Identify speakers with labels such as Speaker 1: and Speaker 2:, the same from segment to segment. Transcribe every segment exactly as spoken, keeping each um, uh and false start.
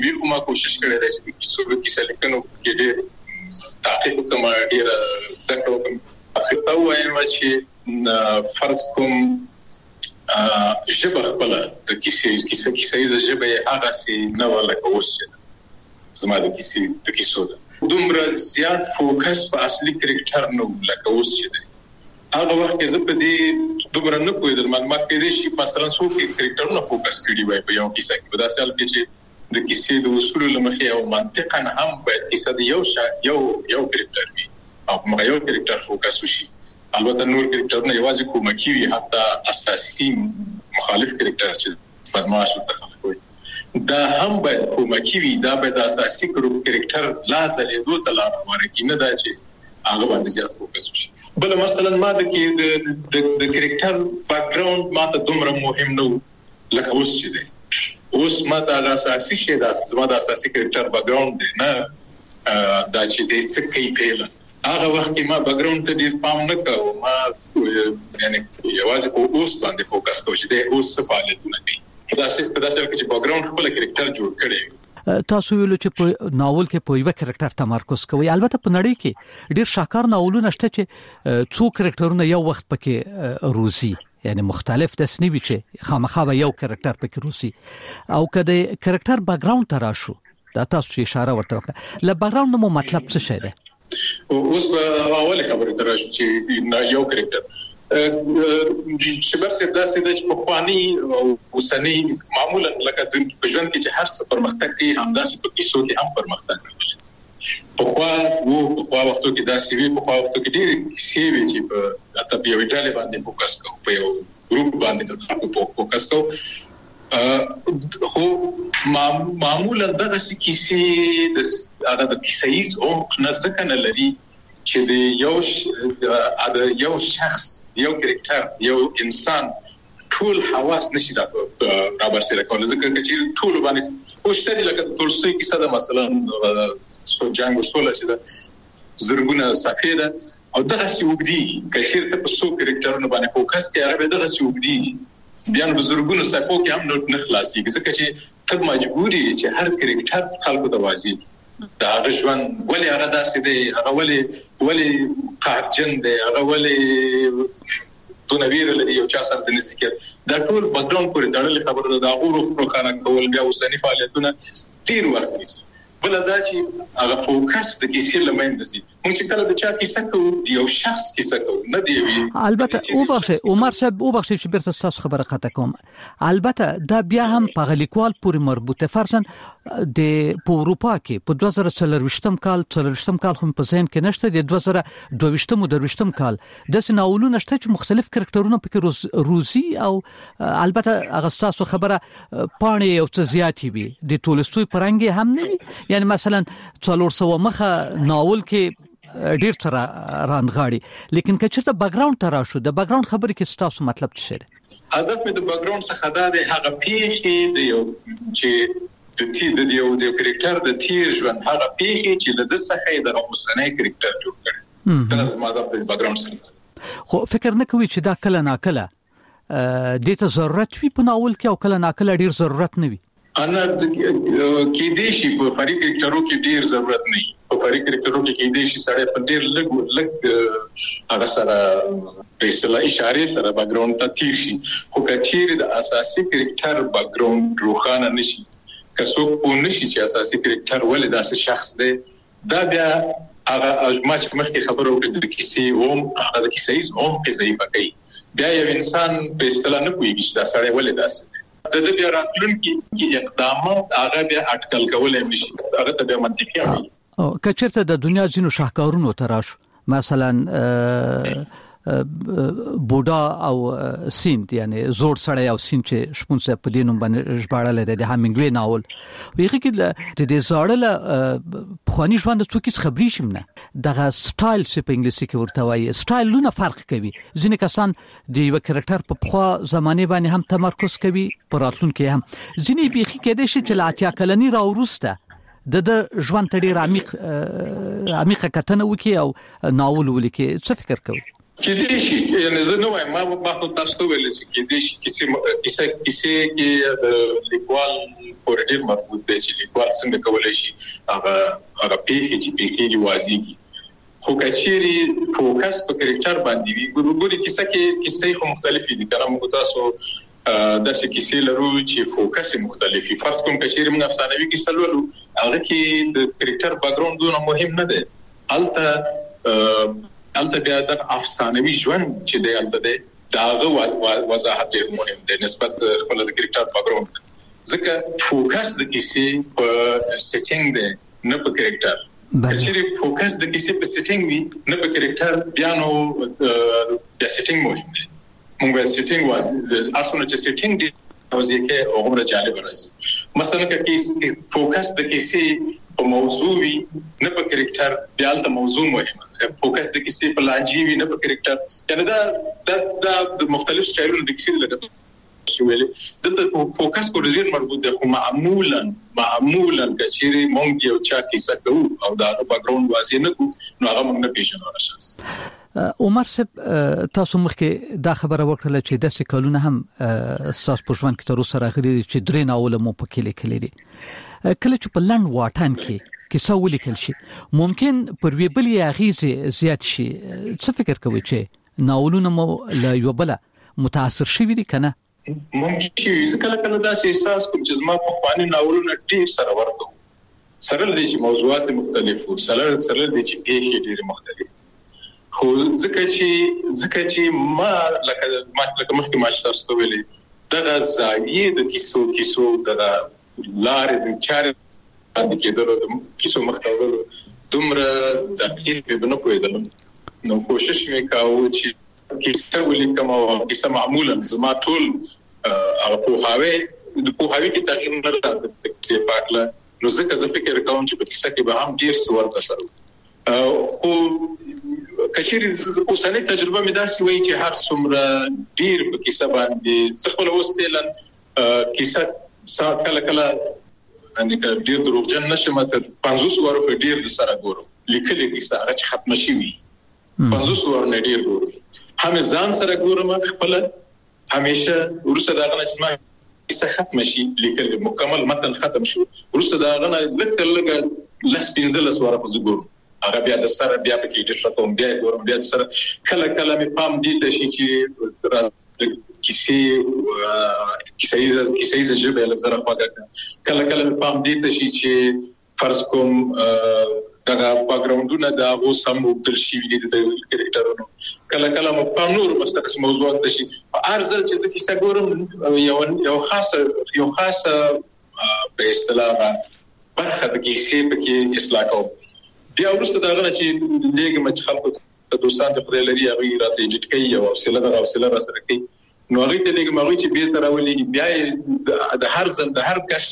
Speaker 1: وی خو ما کوشش کړی دی چې کیسو کې کیسه لیکنو کې ډېر تحقیق کوم، ډېر زده کړه وکړم. اخر ته وایم چې فرض کوم ژبه خپله د کیسې کیسه کیسه د ژبې هغه سي نه ولکه اوس چې زما د کیسې د کیسو ده دومره زیات فوکس په اصلي کرکټر نه لکه اوس چې دی. هغه وخت کې زه په دې دومره نه پوهېدم. ما کېدای شي مثلا څوک کرکټرونه فوکس کړي وای په یو کیسه کې، په داسې حال کې چې د کیسې د اصولو له مخې او منطقا هم باید کیسه د یو شا یو یو کرکټر وي او په یو کرکټر فوکس وشي. البته نور کرکټرونه یوازې کومکی وي، حتی اساسي مخالف کرکټر چې بدمعاش ورته خلک وایي دا هم باید کومکی وي. دا باید اساسي کرکټر لا ځلېدو ته لاره ورکړي، نه دا چې هغه باندې زیات فوکس وشي. بل مثلا ما د کې د د کرکټر بیک گراوند ما ته دومره مهم نه لکه اوس چې دی. اوس ما ته اساسي شی دا زما د اساسي کرکټر بیک گراوند دی، نه دا چې د څه کوي پیل. هغه وخت کې ما بیک گراوند ته ډیر پام نه کاوه. ما یعنی یوازې په اوس باندې فوکس کوم چې د اوس څه فعالیتونه کوي. دا څه په داسې کې چې بیک گراوند خپل کرکټر جوړ کړي.
Speaker 2: تاسو ویلو چې په ناول کې په یو کرکټر تمرکز کوي. البته په نړۍ کې ډیر شاکار ناولونه شته چې څو کرکټرونه یو وخت پکې روزي، یعنی مختلف تصنیفي چې خامخا یو کرکټر پکې روزي. او کله کرکټر بیک گراوند ته راشو، دا تاسو اشاره ورته وکړه. ل بیک گراوند مو مطلب څه شی دی؟
Speaker 1: اوس په اوله خبره تر راشو چې یو کرکټر چې برسه داسې د خواني او اوسنی معمولا لکه د ژوند کې چې هر څه پرمختګ کوي همداسې په کیسو کې هم پرمختګ کوي. په خوا وو په خوا وختو کې داسې وی په خوا وختو کې ډېر کیسې وی چې په اته په یو ډول باندې فوکس کوو، په یو ګروپ باندې د خلکو په فوکس کوو. خو معمولا دغه کیسې د هغه د کیسې او نه ځکه نه لري چې د یو د یو شخص یو کرکټر یو انسان ټول حواس نشي را برسېره کولی. ځکه چې ټول باندې اوشتري لکه تولستوی کیسه ده مثلا سو جنګ او سوله چې ده زرګونه صفحې ده او دغسې اوږدي که چېرته په څو کرکټرونو باندې فوکس کوي هغه به دغسې اوږدي بیا نو بزرګونو صفحو کې هم نه خلاصېږي. ځکه چې ته مجبور یې چې هر کرکټر خلکو ته واضح د هغه ژوند ولې هغه داسې دی، هغه ولې ولې قهرجن دی، هغه ولې دونه ویره لري یو چا سره د نسي کېد. دا ټول بیک گراوند پورې تړلې خبره ده. د هغو روښانه کول بیا اوسني فعالیتونه ډېر وخت نیسي. بله دا چې هغه فوکس د کیسې له منځه ځي. موږ چې کله د چا کیسه کوو د یو شخص کیسه کوو، نه د یوې
Speaker 2: البته وبخښئ عمر صاحب وبخښئ چې بیرته ستاسو خبره قطع کوم. البته دا بیا هم په هغه لیکوال پورې مربوطه. فرضاً د په اروپا کې په دوه زره څلرویشتم کال څلرویشتم کال خو په ذهن کې نشته، د دوه زره دوهویشتم او درویشتم کال داسې ناولونه شته چې مختلف کرکټرونه پکې روزي. او البته هغه ستاسو خبره پاڼې یو څه زیاتې وي، د تولستوی پرنګ هم نه وي. یعنی مثلا څلور سوه مخه ناول کې ډیر څه رانغاړي. لیکن که چېرته بیک گراوند ته راشو، د بیک گراوند خبرې کې ستاسو مطلب څه دی؟
Speaker 1: هدف مې د بیک گراوند څخه دا دی هغه پیښې د یو چې د تی د یو د کرکټر د تیر ژوند هغه پیښې چې له د څخه د اوسنۍ کرکټر جوړ کړي. دا د ماده د بیک گراوند څخه
Speaker 2: خو فکر نه کوي چې دا کله ناکله د ته ضرورت وي په ناول کې او کله ناکله ډیر ضرورت نه وي.
Speaker 1: انا کې دې شي په فري کرکټرو کې ډیر ضرورت نه وي. په فري کرکټرو کې کې دې شي سره په ډیر لږ لږ هغه سره په اصطلاح اشاره سره بیک گراوند ته تیر شي. خو کچیر د اساسي کرکټر بیک گراوند روښانه نشي، که څوک په نشي چې اساسي کرکټر ولې داسې شخص دی، دا بیا هغه ما چې مخکې خبرو وکړه د کیسې اوم هغه د کیسې اوم کې ضعیفه کوي. بیا یو انسان په اصطلاح نه پوهېږي چې دا سړی ولې داسې د دې بیا راتلونکي اقدامات هغه بیا اټکل کولای نشي، هغه ته بیا منطقي وي.
Speaker 2: او کچرته د دنیا ځینو شاهکارونو ته راشو، مثلا بوډا او سیند، یعنی زوړ سړی او سیند چې شپون صاحب په دې نوم باندې ژباړلی دی، د هامینګوی ناول. هغې کې د دې زاړه له پخواني ژوند څوک هېڅ خبرې شي نه. دغه سټایل چې په انګلیسي کې ورته وایي، سټایلونه فرق کوي. ځینې کسان د یوه کرکټر په پخوا زمانې باندې هم تمرکز کوي، په راتلونکي هم. ځینې بیخي کېدای شي چې له اتیا کلني راوروسته د د ژوند ته ډېر عمیق عمیقه کتنه وکړي او ناول ولیکي. څه فکر کوي؟
Speaker 1: کې دې شي یعنی زه نو ما ما خو تاسو ویل چې کې دې شي کیسه کیسه کیسه کې د لیکوال پورې ډېر مربوط دی چې لیکوال څنګه کولای شي هغه هغه پیښې چې پیښې وازيږي خو کچيري فوکس په کریکټر باندې وي ګورګوري کیسه کې کیسې خو مختلفې دي کله موږ تاسو د څه کیسې لرو چې فوکس مختلفي فرض کوم کچيري موږ افسانوي کیسه لولو هغه کې د کریکټر بیک ګراوند دونه مهم نه دی الته الته بیا د افسانوي ژوند چې دی الته داغه وضاحت ډېر مهم دی نسبت خپل د کریکټر بیک ګراوند ځکه فوکس د کیسې په سیټینګ دی نه په کریکټر کچېری فوکس د کیسې په سیټینګ وي نه په کریکټر بیا نو د سیټینګ مهم دی موږ سیټینګ واز اصله چې سیټینګ دی او ځکه هغه جالب راځي مثلا کې فوکس د کیسې په موضوع وي نه په کریکټر بیا د موضوع مهمه فوکس د کیسې په لانجې وي نه په کریکټر یعنی دا د مختلف سټایلونو د کیسې لګته شویلې دلته فوکس کو ډیر مربوط دی خو معمولا معمولا کچېری مونږ یو چا کیسه کوو او دا بیک ګراوند واضح نه کو نو هغه موږ نه پیژنو شخص
Speaker 2: عمر صاحب تاسو مخکې دا خبره وکړه چې د سکلونه هم تاسو په ژوند کې تر اوسه راغلي چې درې ناول مو پکې لیکلي دي کله چې په لند واټن کې کیسه ولیکل شي ممکن پر وی بل یاغیزه زیات شي څه فکر کوي چې ناولونه مو له یو بل متاثر شي دي کنه
Speaker 1: ممکن چې کله کله دا احساس کوم چې زما په خواني ناولونه ډیر سره ورته سره دي چې موضوعات مختلفو سره سره دي چې پیښې ډیر مختلف خو ځکه چې ځکه چې ما لکه ما لکه مخکې ما تاسو ویلې دا زاویه د کیسو کیسو د لارې د چارې باندې کېدل د کیسو مختلف دومره ځکه په بنو کویدل نو کوشش وکاو چې کیسه ولیکم او کیسه معمولا زما ټول هغه په هاوی د په هاوی کې تغیر نه راځي چې پاکله نو ځکه زه فکر کوم چې په کیسه کې به هم ډیر څه ورته سره خو کچېری اوسنۍ تجربه مې داسې وایي چې هر څومره ډیر په کیسه باندې څه خپل وسپیلن کیسه کله کله باندې ډیر دروغجن نشم ته پنځوس ورو په ډیر د سره ګورم لیکل کیسه هغه چې ختم شي وي پنځوس ورو نه ډیر ګورم هم ځان سره ګورم خپل همیشه ورسره دا غنه چې ما کیسه ختم شي لیکل مکمل متن ختم شي ورسره دا غنه لکه لګه لس پنځلس ورو په ګورم هغه بیا د سره بیا په کې ډېر کوم بیا ګورم بیا سره کله کله مې پام دي ته شي چې کیسه کیسه کیسه ژبه له زره خواږه کله کله مې پام دي ته شي چې فرض کوم دا بیک ګراوندونه دا اوس هم وبدل شي دي د کریکټرونو کله کله مو په نور مستقص موضوعات د شي ارزل چې کیسه ګورم یو یو خاصه یو خاصه په اصطلاح برخه د کیسې په کې اصلاح کوم بیا ورسته دا غواړم چې لږه مچ خلکو ته دوستان ته خدای لري هغه راته ایډیټ کوي او حوصله دا حوصله را سره کوي نو هغه ته لږه مغوي چې بیرته راولي بیا د هر ځل د هر کس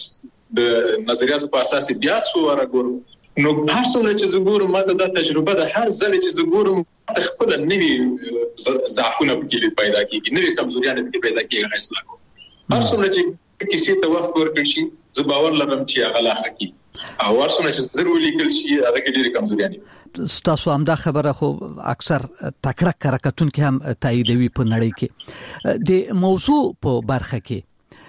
Speaker 1: د نظریاتو په اساس بیا څو ورګورم نو هر څونه چې زګورم ماته دا تجربه ده هر ځل چې زګورم خپل نوی ضعفونه پکې پیدا کیږي نوی کمزوریان پکې پیدا کیږي اصلاح کوم هر څونه چې کیسې ته وخت ورکړ شي زه باور لرم چې هغه لا حقي او هر څونه چې ضروري لیکل شي هغه کې ډېر کمزوریان
Speaker 2: تاسو هم دا خبره خو اکثر تکړه کرکټون کې هم تاییدوي په نړۍ کې د موضوع په برخه کې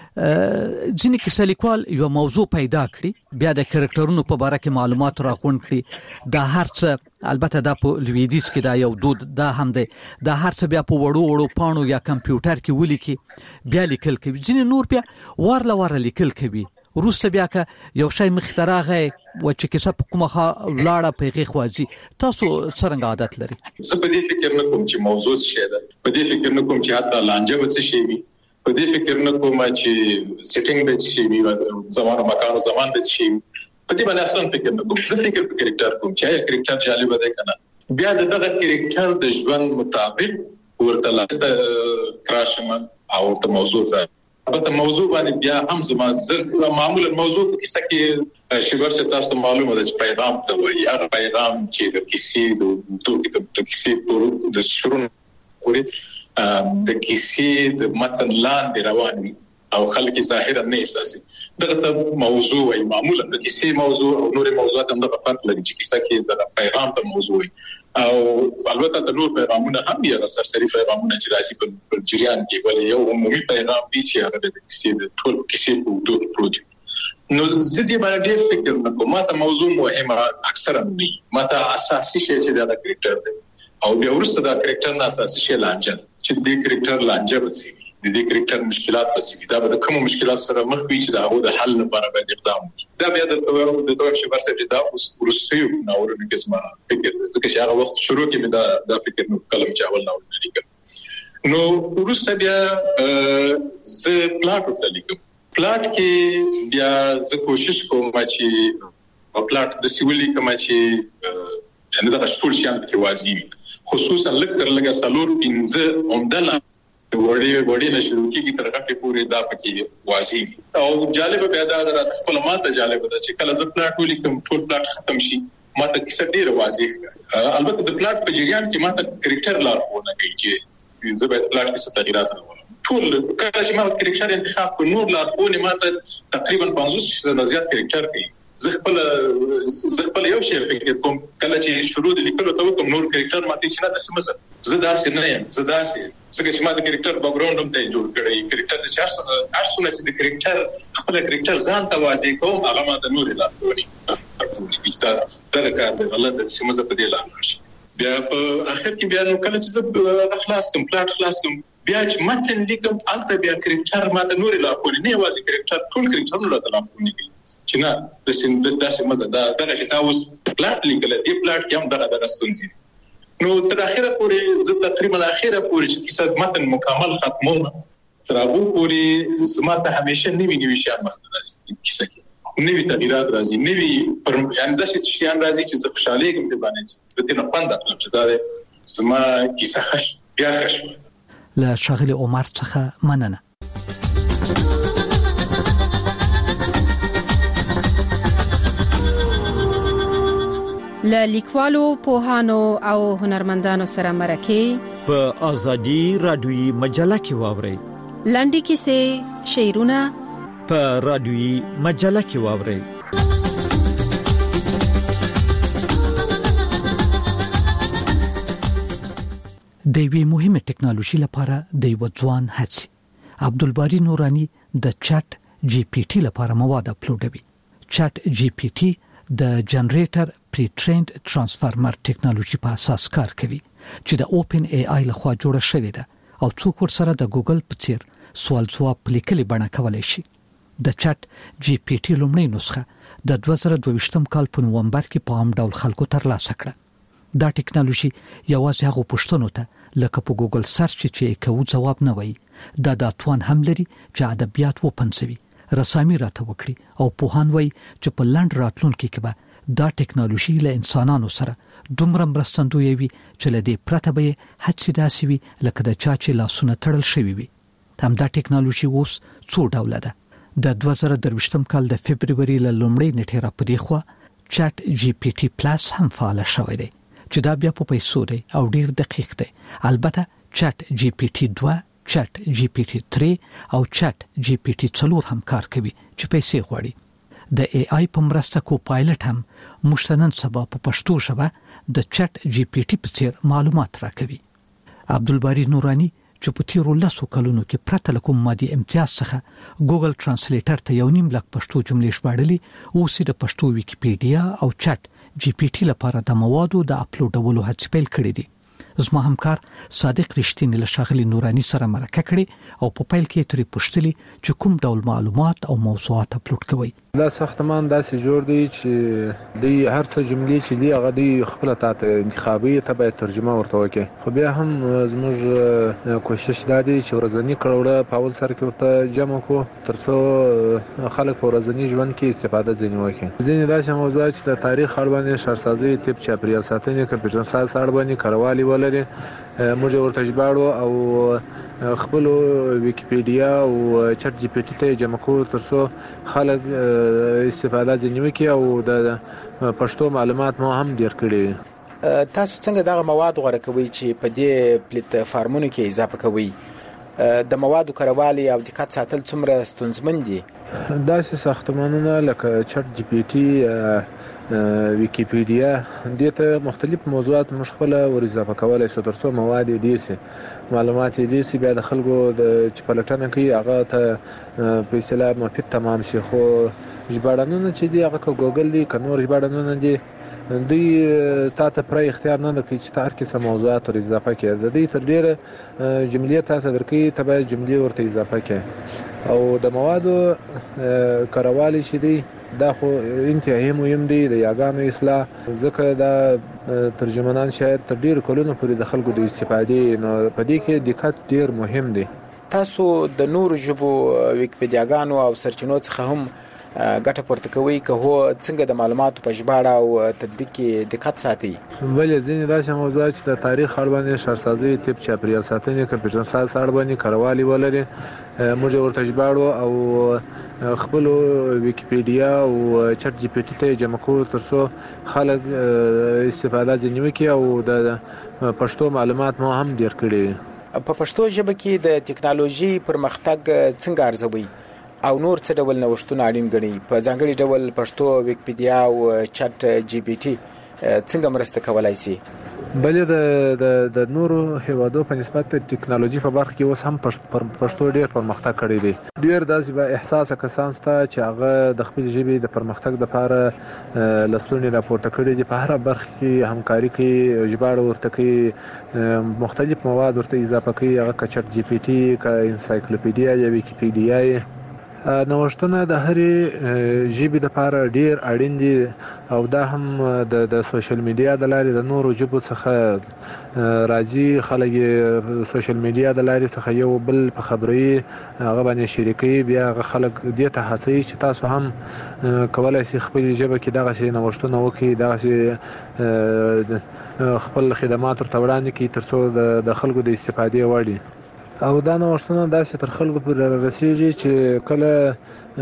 Speaker 2: ځینې کیسه لیکوال یو موضوع پیدا کړي بیا د کریکټرونو په اړه کې معلومات راغونډ کړي دا هر څه البته دا په لویدیز کې دا یو دود دا هم دی دا هر څه بیا په وړو وړو پاڼو یا کمپیوټر کې ولیکي بیا لیکل کوي ځینې نور بیا ورله ور لیکل کوي وروسته بیا که یو شی مختراغه و چې کیسه په کومه لاړه پیغې خوازي تاسو څنګه عادت لري
Speaker 1: زه په دې فکر نه کوم چې موضوع څه ده په دې فکر نه کوم چې حتی لانجه به څه شي وي په دې فکر نه کوم چې سیټینګ به شي وي زمان او مکان او زمان به شي په دې باندې اصلا فکر نه کوم زه فکر په کریکټر کوم چې کریکټر جالب دی کنه بیا دغه کریکټر د ژوند مطابق ورته لاته کراشم او ته موضوع ته البته موضوع باندې بیا هم زما زه معمولا موضوع کې سکه شیبر څه تاسو معلومه ده چې پیغام ته وایي هغه پیغام چې د کیسې د توګه د کیسې په د شروع پورې د کیسې د متن لاندې روان وي او خلک ظاهرا نه احساسي دغه موضوع وي معمولا د کیسې موضوع او نور موضوعات هم د فرق لري چې کیسه کې د پیغام ته موضوع او البته د نور پیغامونه هم یې سرسري پیغامونه چې راځي په جریان کې ولې یو عمومي پیغام دی چې هغه د کیسې د ټول کیسې په دوه پروت نو زه دې باندې ډېر فکر نکوم ماته موضوع مهمه اکثرا نه ماته اساسي شی چې د کریکټر دی او بیا ورسته د کریکټر نه اساسي شی لانجه چې د کریکټر لانجه وسی د دې کریکټر مشکلات پسې دا به کوم مشکلات سره مخ وي چې دا هغه د حل لپاره باید اقدام وکړي دا بیا د توګه د توګه چې ورسره دا اوس ورسته یو ناورو قسمه فکر ځکه چې هغه وخت شروع کې مې دا دا فکر نو کلم چې اول ناورو لیکم نو ورسته بیا زه پلاټ ولیکم پلاټ کې بیا زه کوشش کوم چې په پلاټ د سیولي کما چې یعنی دا ټول شیان کې واضح خصوصا لکه لکه سالور پنځه عمدل وړي وړي نشو کېږي تر هغه پورې دا پکې واضح او جالب بیا دا د خپل ماته جالب ده چې کله ز پلاټ ولیکم ټول پلاټ ختم شي ماته کیسه ډیره واضح البته د پلاټ په جریان کې ماته کریکټر لارښوونه کوي چې زه باید پلاټ کې څه تغیرات راوړم ټول کله چې ما کریکټر انتخاب کړ نور لارښوونه ماته تقریبا پنځوس فیصد زیات کریکټر کوي زه خپل زه خپل یو شی فکر کوم کله چې شروع د لیکلو ته کوم نور کریکټر ماته چې نه د سمزه زه داسې نه یم زه داسې څنګه چې ما د کریکټر بیک گراوند هم ته جوړ کړی کریکټر د چارسونه ارسونه چې د کریکټر خپل کریکټر ځان ته واضح کوم هغه ما د نور لارښوونې چې دا د کار د غلط د سمزه په دی لاندې شي بیا په اخر کې بیا نو کله چې زه خلاص کوم پلاټ خلاص کوم بیا چې متن لیکم البته بیا کریکټر ما د نور لارښوونې نه واضح کریکټر ټول کریکټر نو لارښوونې کوي چې نه د سین د داسې مزه دا دغه چې تاسو پلاټ لیکل دی پلاټ کې هم دغه د ستونزې نو تر اخره پورې زه تقریبا اخره پورې چې کیسه متن مکمل ختمونه تر هغه پورې زماته همیشه نوی نوی شیان مخته راځي کیسه کې نوی تغیرات راځي نوی پر یعنی داسې شیان راځي چې زه خوشاله یم په باندې زه تنه پاند اخلم چې دا زما کیسه خش بیا خش
Speaker 2: له شغل عمر څخه مننه
Speaker 3: له لیکوالو پوهانو او هنرمندانو سره مرکه
Speaker 4: په ازادي رادیوي مجله کې واوري
Speaker 3: لنډي کیسې شعرونه
Speaker 4: په رادیوي مجله کې واوري
Speaker 2: د وی مهمه ټکنالوژي لپاره د یو ځوان هڅه عبدالباری نورانی د چټ جی پی ټی لپاره مواد اپلوډوي چټ جی پی ټی د جنریټر پری ټرینډ ترانسفارمر ټکنالوژي په اساس کار کوي چې د اوپن ای آی لخوا جوړه شوې ده او څوک ورسره د ګوګل په څیر سوال ځواب لیکلي بڼه کولای شي د چټ جی پی ټی لومړی نسخه د دوه زره دوه ویشتم کال په نومبر کې په عام ډول خلکو ترلاسه کړه دا ټکنالوژي یوازې هغه پوښتنو ته لکه په ګوګل سرچ چې کوو ځواب نه وایي دا د توان هم لري چې ادبیات وپنځوي رسامي راته وکړي او پوهان وایي چې په لاند راتلونکي کې به دا ټکنالوژي له انسانانو سره دومره مرستندوی وي چې له دې پرته به هڅې داسې وي لکه د چا چې لاسونه تړل شوي وي هم دا ټکنالوژي اوس څو ډوله ده د دوه زره درویشتم کال د فبرवरी له لومړۍ نیټې را پدې خو چټ جی پی ټی پلس هم فعال شوی دی چې دا بیا په پیسو دی او ډیر دقیق دی البته چټ جی پی ټی دوه چټ جی پی ټی درې او چټ جی پی ټی څلور هم کار کوي چې پیسې غواړي د ای آی په مرسته کو پایلټ هم مشتنن سبا په پښتو ژبه د چټ جی پی ټی په څیر معلومات راکوي عبدالباری نورانی چې په تیرو لسو کلونو کې پرته له کوم مادي امتیاز څخه ګوګل ترانسلیټر ته یو نیم لک پښتو جملې ژباړلې اوس د پښتو ویکیپیډیا او چټ جی پی ټی لپاره د موادو د اپلوډولو هڅې پیل کړې دي زما همکار صادق رښتینی له شاغلی نورانی سره مرکه کړې او په پیل کې ترې پوښتلې چې کوم ډول معلومات او موضوعات اپلوډ کوي
Speaker 5: دا ساختمان داسې جوړ دی چې د هر څه جملې چې دی هغه د خپل تاته انتخابي ته به ترجمه ورته وکړي خو بیا هم زموږ کوشش دا دی چې ورځنی کړوړه په اول سر کې ورته جمع کو ترڅو خلک په ورځنی ژوند کې استفاده ځنی وکړي ځینې داسې موضوعات چې د تاریخ اړوند شهرسازي تپ چاپریال ساتنې کمپیوټر ساز اړوند کاروالي ولري موږ ورته ژباړو او خپل ویکیپیډیا او چټ جی پی ټی ته جمع کو ترڅو خلک استفاده ځنی وکړي او د پښتو معلومات مو هم ډیر کړي
Speaker 6: تاسو څنګه دغه مواد غوړه کوي چې په دې پلیټ فارمونو کې اضافه کوي د موادو کاروالی او دقت ساتل څومره ستونزمن دي؟
Speaker 5: داسې ساختمانونه لکه چټ جی پی ټي، ویکیپیډیا، دې ته مختلف موضوعات موږ خپله ور اضافه کولی شو تر څو مواد یې ډېر سي، معلومات یې ډېر سي، بیا د خلکو د چې پلټنه کوي هغه ته په اصطلاح مفید تمام شي. خو ژباړنونه چې دي هغه که ګوګل دي که نور ژباړنونه دي، دوی تا ته پوره اختیار نه درکوي چې ته هر قسم موضوعات ور اضافه کړې. د دوی تر ډېره جملې تا ته درکوي، ته باید جملې ورته اضافه کړې. او د موادو کاروالی چې دی دا خو انتهایی مهم دی د یاګانو اصلاح، ځکه دا ترجمانان شاید تر ډېرو کلونو پورې د خلکو د استفادې، نو په دې کې دقت ډېر مهم دی.
Speaker 6: تاسو د نورو ژبو ویکیپیډیاګانو او سرچینو څخه هم ګټه پورته کوي، که هو څنګه د معلوماتو په ژباړه او تطبیق کې دقت ساتي؟
Speaker 5: بلې ځینې داسې موضوعات چې د تاریخ اړوند، ښارسازۍ، طب، چاپریال ساتنې، کمپیوټر ساینس اړوند کاروالی ولري، موږ ورته ژباړو او خپلو ویکیپیډیا او چټ جی پی ټي ته جمع کوو تر څو خلک استفاده ځینې وکړي او د پښتو معلومات مو هم ډېر کړي.
Speaker 6: په پښتو ژبه کې د ټکنالوژي پرمختګ څنګه ارزوي او نور څه ډول نوښتونه اړین ګڼي؟ په ځانګړي ډول پښتو ویکیپیډیا او چټ جی پی ټي څنګه مرسته کولای شي؟
Speaker 5: بلې د د نورو هیوادو په نسبت د ټکنالوژي په برخه کې اوس هم پښتو ډېر پرمختګ کړی دی. ډېر داسې با احساسه کسان شته چې هغه د خپل ژبې د پرمختګ لپاره لستوڼي راپورته کړي دي، په هره برخه کې همکاري کوي، ژباړه ورته کوي، مختلف مواد ورته اضافه کوي، هغه که چټ جی پی ټي، که انسایکلوپیډیا یا ویکیپیډیا. نوښتونه د هرې ژبې لپاره ډېر اړین دي او دا هم د د سوشل میډیا د لارې د نورو ژبو څخه راځي. خلک یې سوشل میډیا د لارې څخه یو بل په خبري هغه باندې شریکوي، بیا هغه خلک دې ته هڅوي چې تاسو هم کولی شئ خپلې ژبه کې دغسې نوښتونه وکړئ، دغسې خپل خدمات ورته وړاندې کړئ تر څو د خلکو د استفادې وړ وي. او دا نوښتونه داسې تر خلکو پورې رسیږي چې کله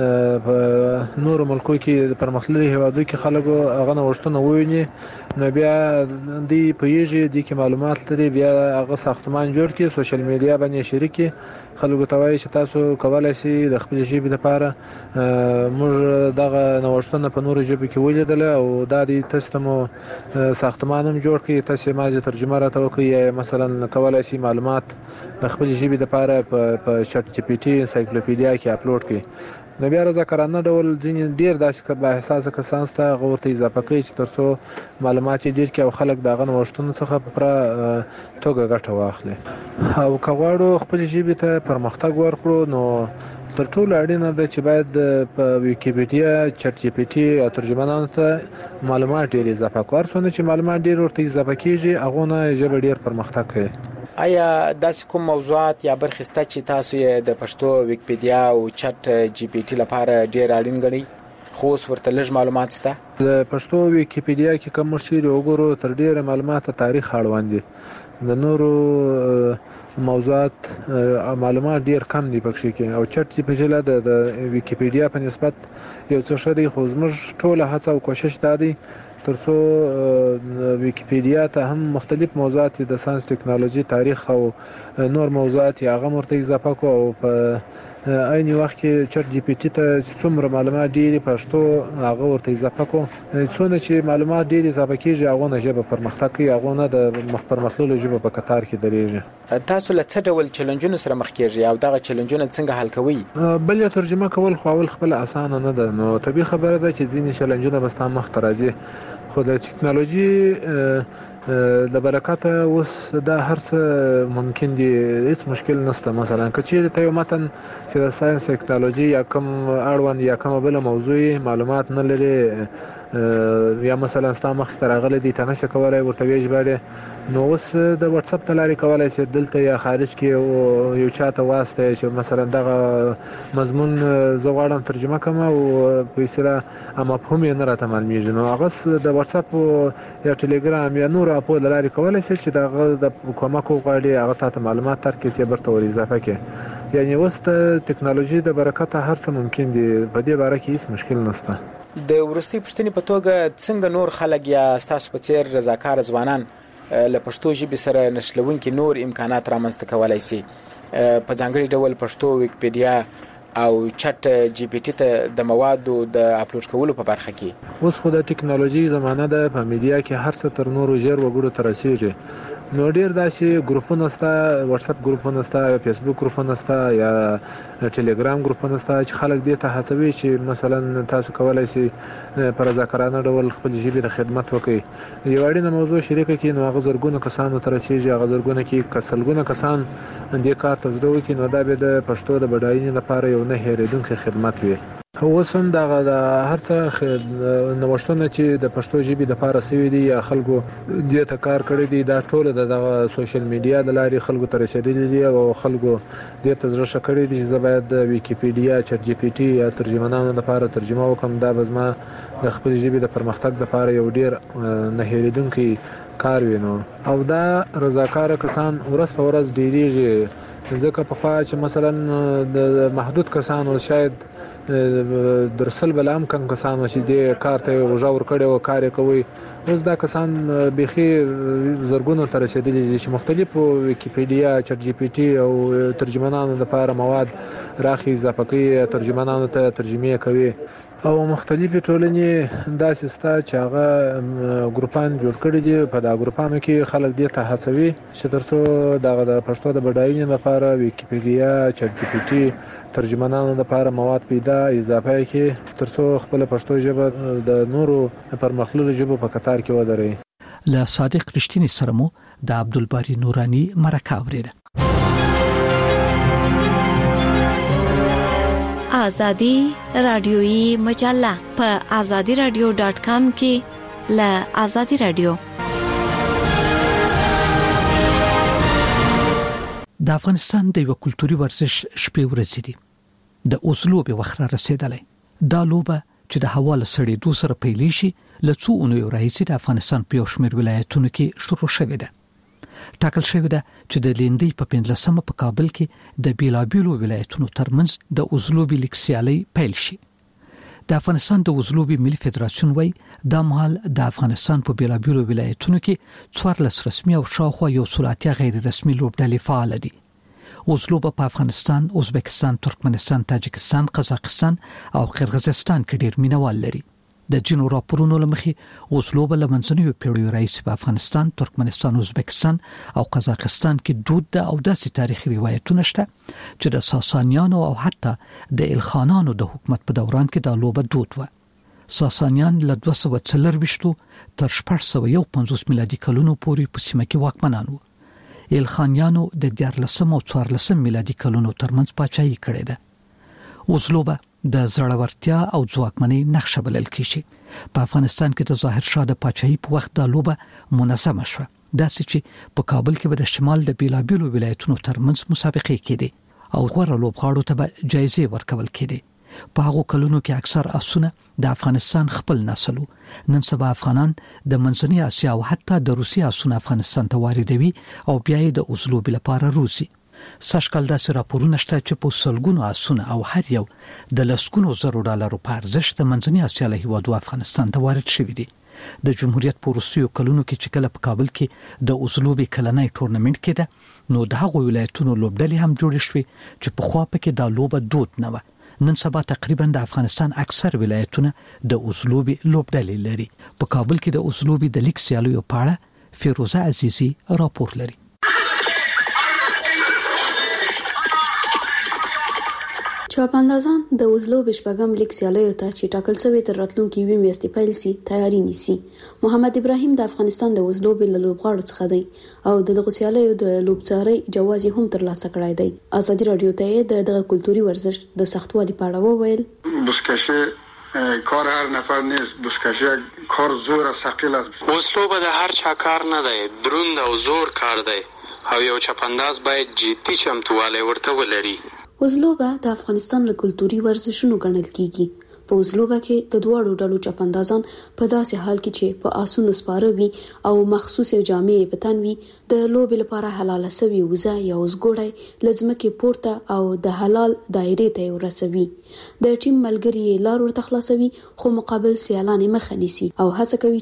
Speaker 5: په نورو ملکو کې د پرمختللي هیوادو کې خلکو هغه نوښتونه وویني، نو بیا دوی پوهېږي، دوی کې معلومات لري، بیا هغه ساختمان جوړ کړي، سوشل میډیا باندې شریک کړي، خلکو ته وایي چې تاسو کولی شئ د خپلې ژبې لپاره موږ دغه نوښتونه په نورو ژبو کې ولیدل او دا دی تاسو ته مو ساختمان هم جوړ کړي، تاسو یې مازې ترجمه راته وکړئ، یا مثلا کولی شئ معلومات د خپلې ژبې لپاره په چټ جی پی ټي انسایکلوپیډیا کې اپلوډ کړئ. نو بیا رضاکارانه ډول ځینې ډېر داسې با احساسه کسان شته هغه ورته اضافه کوي چې تر څو معلومات یې ډېر کړي او خلک د هغه نوښتونو څخه په پوره توګه ګټه واخلي. او که غواړو خپلې ژبې ته پرمختګ ورکړو نو تر ټولو اړینه ده چې باید په ویکیپیډیا، چټ جی پی ټي او ترجمانانو ته معلومات ډېر اضافه کړو. هر څومره چې معلومات ډېر ورته اضافه کېږي هغونه ژبه ډېر پرمختګ کوي.
Speaker 6: آیا داسې کوم موضوعات یا برخې شته چې تاسو یې د پښتو ویکیپیډیا او چټ جی پی ټي لپاره ډېر اړین ګڼئ خو اوس ورته لږ معلومات شته؟
Speaker 5: د پښتو ویکیپیډیا کې که موږ چیرې وګورو تر ډېره معلومات د تاریخ اړوند دي، د نورو موضوعات معلومات ډېر کم دي پکښې کې. او چټ جی پی ټي له د ویکیپیډیا په نسبت یو څه ښه دی، خو زموږ ټوله هڅه او کوشش دا دی تر څو ویکیپیډیا ته هم مختلف موضوعات د ساینس، ټکنالوژي، تاریخ او نور موضوعات یې هغه ورته اضافه کړو او په عین وخت کې چټ جی پی ټي ته څومره معلومات ډېرې پښتو هغه ورته اضافه کړو. څونه چې معلومات ډېر اضافه کېږي هغونه ژبه پرمختګ کوي، هغونه د پرمختللو ژبو په کتار کې درېږي.
Speaker 6: تاسو له څه ډول چلنجونو سره مخ کېږئ او دغه چلنجونه څنګه حل کوئ؟
Speaker 5: بل ترجمه کول خو اول خپله اسانه نه ده، نو طبیعي خبره ده چې ځینې چلنجونه به ستا مخ ته راځي، خو د ټکنالوژي د برکته اوس دا هر څه ممکن دي، هیڅ مشکل نشته. مثلا که چیرې ته یو متن چې د ساینس، ټکنالوژي یا کوم اړوند یا کومه بله موضوع معلومات نه لري یا مثلا ستا مخې ته راغلی دی، ته نشې کولی ورته وژباړې، نو اوس د واتساپ ته لارې کولی شې دلته یا خارج کې یو چا ته واستوې چې مثلا دغه مضمون زه غواړم ترجمه کړم او په اصطلاح مفهوم یې نه راته معلومېږي، نو هغه د واتساپ یا ټلیګرام یا نورو اپو له لارې کولی شې چې د هغه د کومک وغواړې، هغه تا ته معلومات درکړي چې بیرته ور اضافه کړې. یعنې اوس د ټکنالوژي د برکته هر څه ممکن دي، په دې باره کې هیڅ مشکل نشته.
Speaker 6: د وروستۍ پوښتنې په توګه څنګه نور خلک یا ستاسو په څېر رضاکاره ځوانان له پښتو ژبې سره نښلونکي نور امکانات رامنځته کولای شي. په ځانګړي ډول پښتو ویکیپیډیا او چټ جی پی ټي ته د موادو د اپلوډ کولو په برخه کې.
Speaker 5: اوس خو د ټکنالوژي زمانه ده، په میډیا کې هر څه تر نورو ژر وګړو ته رسیږي. نو ډیر داسې ګروپونه ستا، واتس اپ ګروپونه ستا، فیسبوک ګروپونه ستا یا ټلګرام ګروپونه ستا چې خلک دې ته هڅوي چې مثلا تاسو کولای شئ په رضاکارانه ډول خپل ژبې د خدمت وکړي. یو اړینه موضوع شریکه کړي نو هغه زرګونه کسانو ته رسیږي، هغه زرګونه کې کسلګونه کسان دې کار ته زړه وکړي، نو دا به د پښتو د بډاینې لپاره یو نه هېرېدونکی خدمت وي. اوس هم دغه د هر څه نوښتونه چې د پښتو ژبې لپاره سوي دي یا خلکو دې ته کار کړی دی، دا ټول د دغه سوشل میډیا د لارې خلکو ته رسیدلي دي او خلکو دې ته زړه ښه کړی دی چې زه باید د ویکیپیډیا، چټ جی پی ټي یا ترجمانانو لپاره ترجمه وکړم. دا به زما د خپل ژبې د پرمختګ لپاره یو ډیر نه هېرېدونکی کار وي. نو او دا رضاکاره کسان ورځ په ورځ ډېریږي، ځکه پخوا چې مثلا د محدود کسانو شاید درسل بلام کم کسانو چې دې کار ته وژاور کړي او کار کوي، اوس دا کسان بيخي زرګونو ته رسیدلي دي چې مختلفو ویکیپیډیا، چټ جی پی ټي او ترجمانانو لپاره مواد راخي اضافه کوي، ترجمانانو ته ترجمه کوي او مختلفې ټولنې داسې ستا چې هغه ګروپان جوړ کړي دي. په دا ګروپانو کې خلک دې ته هڅوي چې ترڅو دغه د پښتو د بډاینې لپاره ویکیپیډیا، چټ جی پی ټي، ترجمانانو لپاره مواد پیدا اضافه کړي، ترڅو خپل پښتو ژبه د نورو پرمختللو ژبو په قطار کې ودرې.
Speaker 2: له صادق رښتینی سره مو د عبدالباری نورانی مرکه اوریده.
Speaker 7: آزادی رادیویی مجله په آزادی رادیو ډاٹ کام کې له آزادی رادیو.
Speaker 2: د افغانستان د یو کلتوري ورزش شپې ورځې دي. د اوسلو به وخت را رسیدلی. دا لوبه چې د هوا له سړېدو سره پیلې شي له څو اونیو راهیسې د افغانستان په یو شمېر ولایتونو کې شروع شوې ده. ټاکل شوې ده چې د لیندۍ په پنځلسمه په کابل کې د بیلابیلو ولایتونو ترمنځ د اوزلوبي لیګ سیالي پیل شي. د افغانستان د اوزلوبي ملي فدراسیون وایي دا مهال د افغانستان په بیلابیلو ولایتونو کې څوارلس رسمي او شاوخوا یو څو اتیا غیر رسمي لوبډلې فعال دي. اوزلوبه په افغانستان، ازبکستان، ترکمنستان، تاجکستان، قزاقستان او قرغیزستان کې ډېر مینوال لري. د جنو راپورونو لمخې اوزلوبه له منځنیو پیړیو راهیسې په افغانستان، ترکمنستان، ازبکستان او قزاقستان کې دود ده او داسې تاریخي روایتونه شته چې د ساسانیانو او حتی د الخانانو د حکومت په دوران کې دا لوبه دود و. ساسانیان له دوه سوه څلرویشت تر شپږ سوه یو پنځوس میلادي کلونو پورې په سیمه کې واکمنان وو. الخانیانو د دیارلسم او څوارلسم میلادي کلونو ترمنځ پاچاهي کړې ده. اوزلوبه د زړورتیا او ځواکمنۍ نقشه بلل کیږي. په افغانستان کې د ظاهر شاه د پاچاهي په وخت د لوبه منظمه شوه، داسې چې په کابل کې به د شمال د بیلابیلو ولایتونو ترمنځ مسابقې کېدې او غوره لوبغاړو ته به جایزې ورکول کېدې. په هغو کلونو کې اکثر آسونه د افغانستان خپل نسل وو. نن سبا افغانان د منځنۍ اسیا او حتی د روسیې آسونه افغانستان ته واردوي او بیا یې د اوزلوبې لپاره روزي. سږکال داسې راپورونه شته چې په سلګونو آسونه او هر یو د لسګونو زرو ډالرو په ارزښت د منځنۍ اسیا له هیوادو افغانستان ته وارد شوي دي. د جمهوریت په وروستیو کلونو کې چې کله په کابل کې د اوزلوبې کلنۍ ټورنمنټ کېده نو د هغو ولایتونو لوبډلې هم جوړې شوې چې پخوا پکې دا لوبه دود نه وه. نن سبا تقریبا د افغانستان اکثر ولایتونه د اوزلوبې لوبډلې لري. په کابل کې د اوزلوبې د لیګ سیالیو په اړه فیروزه عزیزی راپور لري.
Speaker 8: چاپاندازان د اوزلوبې شپږم لیګ سیالیو ته چې ټاکل شوی تر راتلونکي یوې میاشتې پیل شي تیاری نیسي. محمد ابراهیم د افغانستان د اوزلوبې له لوبغاړو څخه دی او د دغه سیالیو د لوبڅارۍ جواز هم ترلاسه کړی دی. آزادي رادیو ته د دغه کلتوري ورزش د سختوالي په اړه وویل.
Speaker 9: بسکشه کار هر نفر نیست، بسکشه کار زور و ثقیل است. اوزلوبه د هر چا کار نه دی، دروند او زور کار دی او یو چاپانداز باید جدي چمتووالی ورته ولري.
Speaker 8: اوزلوبه د افغانستان له کلتوري ورزشونو ګڼل کیږي. په اوزلوبه کې د دواړو ډلو چاپاندازان په داسې حال کې چې په آسونو سپاره وي او مخصوصې جامې په تن وي د لوبې لپاره حلاله سوي وزه یا وزګوړی له ځمکې پورته او د حلال دایرې ته یې ورسوي. د ټیم ملګري یې لار ورته خلاصوي خو مقابل سیالان یې مخه نیسي او هڅه کوي چې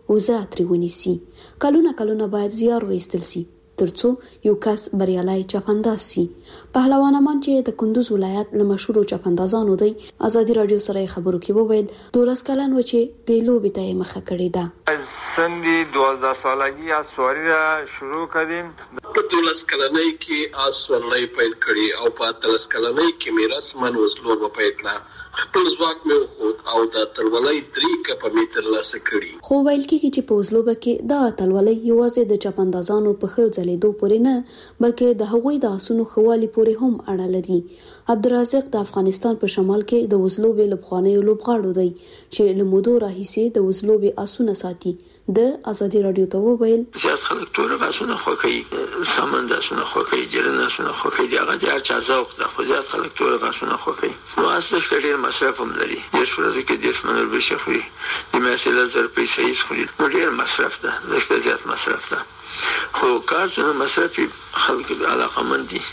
Speaker 8: اوزه ترې ونیسي. کلونه کلونه باید زیار وایستل سي ترڅو یو کس بریالي چاپنداز سي. پهلوان امان چې د کندوز ولایت له مشهورو چاپندازانو دی، آزادي رادیو سره خبرو کې وویل دولس کلن و چې د لوبې ته مخه کړې ده.
Speaker 10: سندي دوازده سالګي اسواري را شروع کړم.
Speaker 11: په دولس کلنۍ کې اسواري پیل کړی او په اتلس کلنۍ کې مې رسمن وزلوبه پیل کړه. خپل ځواک مې وخوت او د تلولۍ درې کپه متر لاسه کړی.
Speaker 8: خو ویل کېږي چې په وزلوبه کې دا تلولۍ یوازې د چاپندازانو په ښه ځلېدو پورې نه بلکې د هغوی د آسونو ښوالي پورې هم اړه لري. عبدالرزاق د افغانستان په شمال کې د وزلوبې له پخوانیو لوبغاړو دی چې له مودو راهیسې د وزلوبې آسونه ساتي. د آزادي رادیو ته وویل
Speaker 12: زیات خلک تور غاسونه خوښوي، سامان داسونه خوښوي، جرنه سونه خوښوي، دی هغه د هر چا ذوق ده، خو زیات خلک تور غاسونه خوښوي. نو اصل ډېر مصرف هم لري. دیش ورځو کې دیش منل بشي خوري، د میاشتې لس زره پیسې هیڅ خوري. نو ډېر مصرف ده، ځکه زیات مصرف ده. خو کار څنګه مصرفي خلک علاقمند دي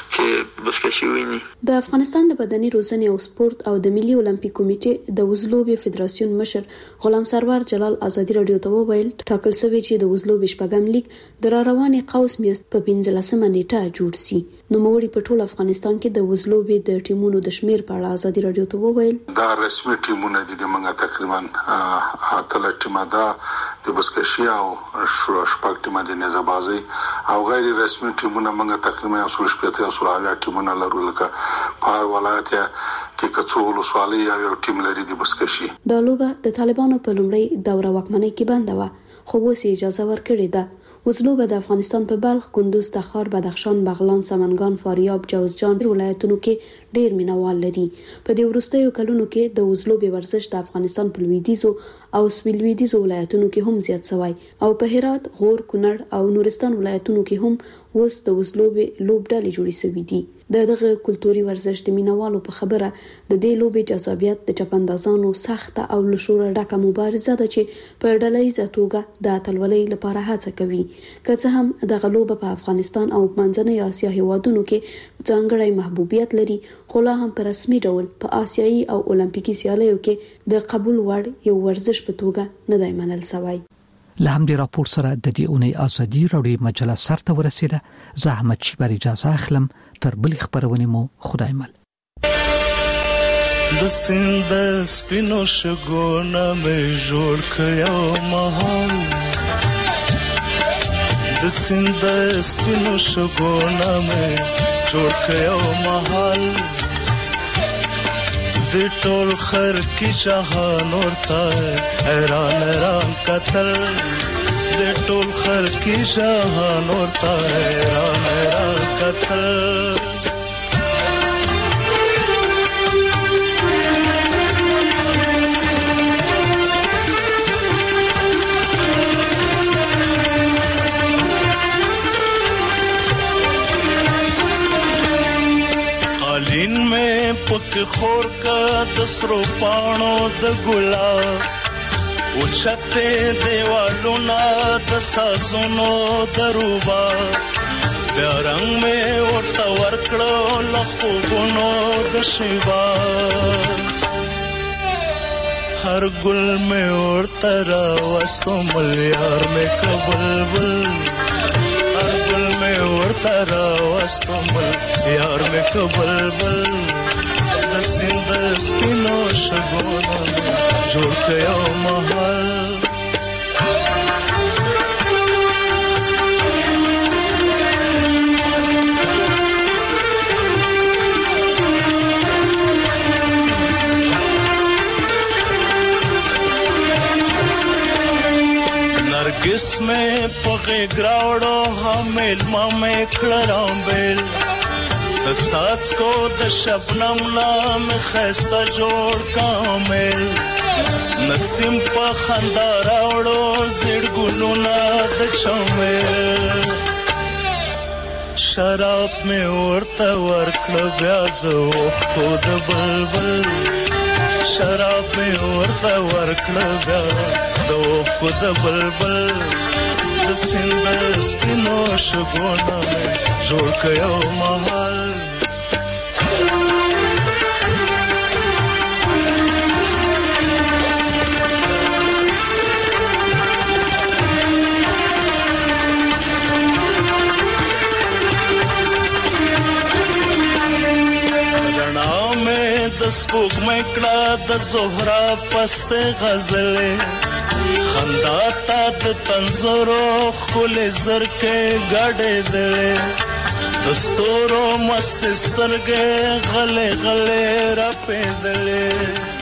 Speaker 12: چې بسکشي ویني.
Speaker 8: د افغانستان د بدني روزنې او سپورت او د ملي اولمپیک کمیټې د وزلوبې فدراسیون مشر غلام سرور جلال آزادي رادیو ته وویل ټاکل شوی چې د وزلوبې شپږم لیگ د را روانې قوس میاشت په پنځلسمه نیټه جوړ سي. نو موړي په ټول افغانستان کې د وزلوبې د ټیمونو د شمیر په اړه آزادي رادیو ته وویل
Speaker 13: دا رسمي ټیمونه دي د منګه تقریبا اتل ټیمه ده د بسکشي او شپږ ټیمه د نزبازي او غیر رسمي ټیمونه منګه تقریبا اصول شپته اصول اویا ټیمونه لرو لکه په ولایت کې کڅو ولسوالۍ یو ټیم لري د بسکشي. دا
Speaker 8: لوبه د طالبانو په لومړی دوره واکمنۍ کې بنده و خو اوس اجازه ورکړې ده. وزلوبه د افغانستان په بلخ، کندوز، تخار، بدخشان، بغلان، سمنګان، فاریاب، جوزجان ولایتونو کې ډېر مینوال لري. په دې وروستیو کلونو کې د وزلوبې ورزش د افغانستان په لویدیځو او سویل لویدیځو ولایتونو کې هم زیات شوی او په هرات، غور، کونړ او نورستان ولایتونو کې هم اوس د وزلوبې لوبډلې جوړې شوې دي. د دغه کلتوري ورزش د مینوالو په خبره د دې لوبې جذابیت د چاپندازانو سخته او له شوره ډکه مبارزه ده چې په ډلهییزه توګه د اتلولۍ لپاره هڅه کوي. که څه هم دغه لوبه په افغانستان او منځنۍ اسیا هیوادونو کې ځانګړی محبوبیت لري، خو لا هم په رسمي ډول په آسیایي او اولمپیکي سیالیو کې د قبول وړ یو ورزش په توګه نه دی منل شوی.
Speaker 2: له همدې راپور سره د دې اونۍ آزادي راډیو مجله سرته ورسیده. زه احمد شیبر اجازه اخلم. تر بلې خبرونې مو خدای مل.
Speaker 14: د سیند سپینو شګونه مې جوړ کړو مهال، د سیند سپینو شګونه مې جوړ کړو مهال، د ټول خر کی جهان ورته حیران حیران قتل، د ټول خر کی جهان ورته حیران حیران قتل. قالین میں پک خور کا دسرو پانو د گلاب، اوچته دیوالو نا د سازونو دروبا، بیا رنگ میں ورته ورکړو لخوبونو د شیبا، هر گل میں ورته راوستو ملیار میں کبلبل، هر گل میں ورته راوستو ملیار میں کبلبل، د سیند سپینو شګونه جوړ کړو مهال. نرگس میں پغے گراوڑو حمیل مامے کھڑرام بیل، د ساز کو د شبنم نام خسته جوړ کامل، نسیم په خندا راوړو زړ ګلونه د چمل، شراب مې ورته ورکړه بیا د اوښکو د بلبل، شراب مې ورته ورکړه بیا د اوښکو د بلبل، د سیند سپینو شګونه مې جوړ کړو مهال. مکړه د زهرا پست غزل خندا تا د تنزرو خل زرکه غړې دل دستورو مست سترګې غلې غلې را پېدلې